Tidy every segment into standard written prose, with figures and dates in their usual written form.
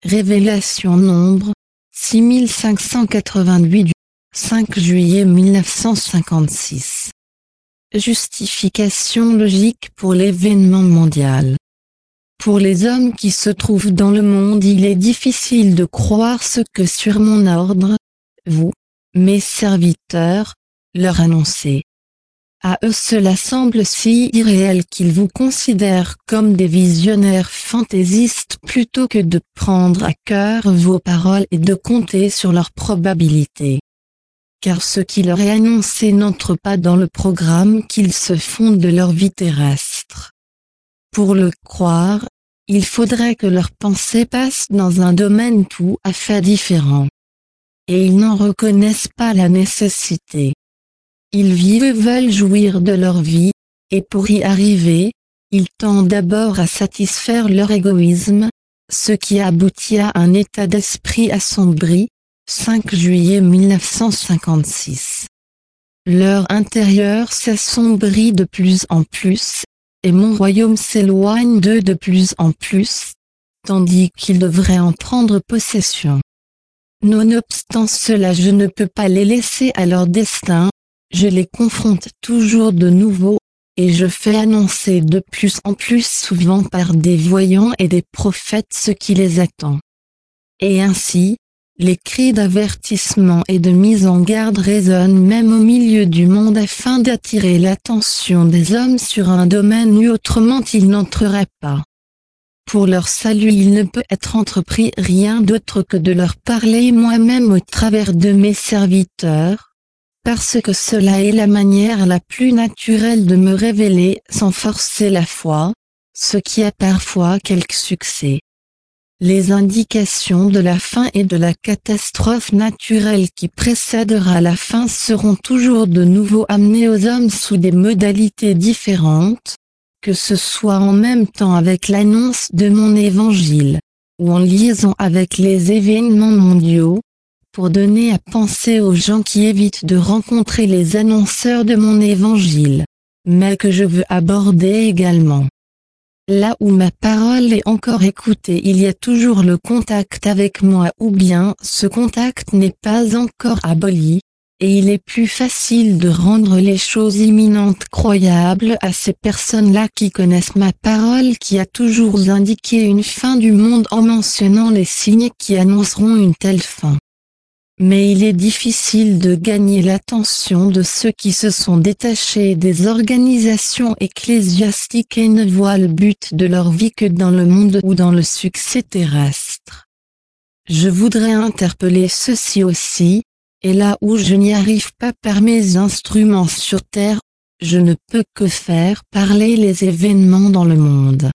Révélation Nombre, 6588 du 5 juillet 1956. Justification logique pour l'événement mondial. Pour les hommes qui se trouvent dans le monde, il est difficile de croire ce que sur mon ordre, vous, mes serviteurs, leur annoncez. À eux cela semble si irréel qu'ils vous considèrent comme des visionnaires fantaisistes plutôt que de prendre à cœur vos paroles et de compter sur leur probabilité. Car ce qui leur est annoncé n'entre pas dans le programme qu'ils se font de leur vie terrestre. Pour le croire, il faudrait que leurs pensées passent dans un domaine tout à fait différent. Et ils n'en reconnaissent pas la nécessité. Ils vivent et veulent jouir de leur vie, et pour y arriver, ils tendent d'abord à satisfaire leur égoïsme, ce qui aboutit à un état d'esprit assombri. 5 juillet 1956. Leur intérieur s'assombrit de plus en plus, et mon royaume s'éloigne d'eux de plus en plus, tandis qu'ils devraient en prendre possession. Nonobstant cela, je ne peux pas les laisser à leur destin, je les confronte toujours de nouveau, et je fais annoncer de plus en plus souvent par des voyants et des prophètes ce qui les attend. Et ainsi, les cris d'avertissement et de mise en garde résonnent même au milieu du monde afin d'attirer l'attention des hommes sur un domaine où autrement ils n'entreraient pas. Pour leur salut, il ne peut être entrepris rien d'autre que de leur parler moi-même au travers de mes serviteurs, parce que cela est la manière la plus naturelle de me révéler sans forcer la foi, ce qui a parfois quelque succès. Les indications de la fin et de la catastrophe naturelle qui précédera la fin seront toujours de nouveau amenées aux hommes sous des modalités différentes, que ce soit en même temps avec l'annonce de mon évangile, ou en liaison avec les événements mondiaux, pour donner à penser aux gens qui évitent de rencontrer les annonceurs de mon évangile, mais que je veux aborder également. Là où ma parole est encore écoutée, il y a toujours le contact avec moi, ou bien ce contact n'est pas encore aboli, et il est plus facile de rendre les choses imminentes croyables à ces personnes-là qui connaissent ma parole qui a toujours indiqué une fin du monde en mentionnant les signes qui annonceront une telle fin. Mais il est difficile de gagner l'attention de ceux qui se sont détachés des organisations ecclésiastiques et ne voient le but de leur vie que dans le monde ou dans le succès terrestre. Je voudrais interpeller ceux-ci aussi, et là où je n'y arrive pas par mes instruments sur terre, je ne peux que faire parler les événements dans le monde.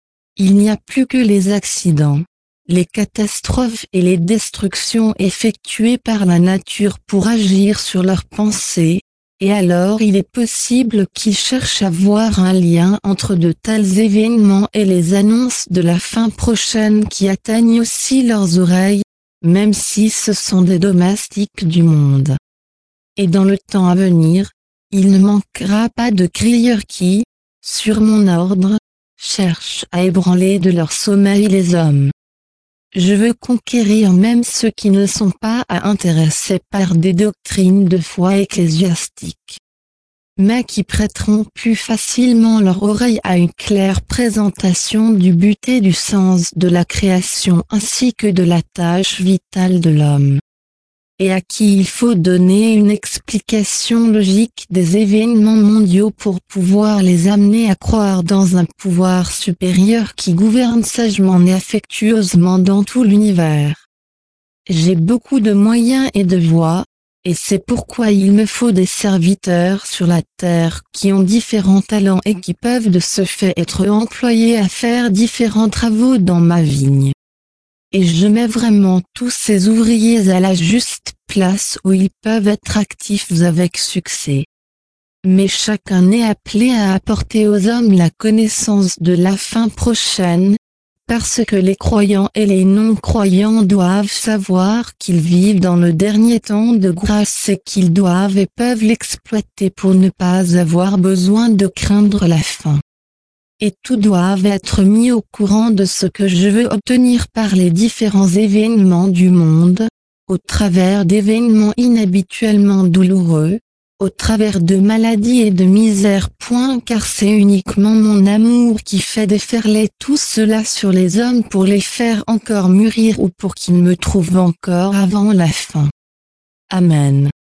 Il n'y a plus que les accidents, les catastrophes et les destructions effectuées par la nature pour agir sur leurs pensées, et alors il est possible qu'ils cherchent à voir un lien entre de tels événements et les annonces de la fin prochaine qui atteignent aussi leurs oreilles, même si ce sont des domestiques du monde. Et dans le temps à venir, il ne manquera pas de crieurs qui, sur mon ordre, cherchent à ébranler de leur sommeil les hommes. Je veux conquérir même ceux qui ne sont pas intéressés par des doctrines de foi ecclésiastiques, mais qui prêteront plus facilement leur oreille à une claire présentation du but et du sens de la création ainsi que de la tâche vitale de l'homme, et à qui il faut donner une explication logique des événements mondiaux pour pouvoir les amener à croire dans un pouvoir supérieur qui gouverne sagement et affectueusement dans tout l'univers. J'ai beaucoup de moyens et de voix, et c'est pourquoi il me faut des serviteurs sur la terre qui ont différents talents et qui peuvent de ce fait être employés à faire différents travaux dans ma vigne. Et je mets vraiment tous ces ouvriers à la juste place où ils peuvent être actifs avec succès. Mais chacun est appelé à apporter aux hommes la connaissance de la fin prochaine, parce que les croyants et les non-croyants doivent savoir qu'ils vivent dans le dernier temps de grâce et qu'ils doivent et peuvent l'exploiter pour ne pas avoir besoin de craindre la fin. et tous doivent être mis au courant de ce que je veux obtenir par les différents événements du monde, au travers d'événements inhabituellement douloureux, au travers de maladies et de misère. Car c'est uniquement mon amour qui fait déferler tout cela sur les hommes pour les faire encore mûrir ou pour qu'ils me trouvent encore avant la fin. Amen.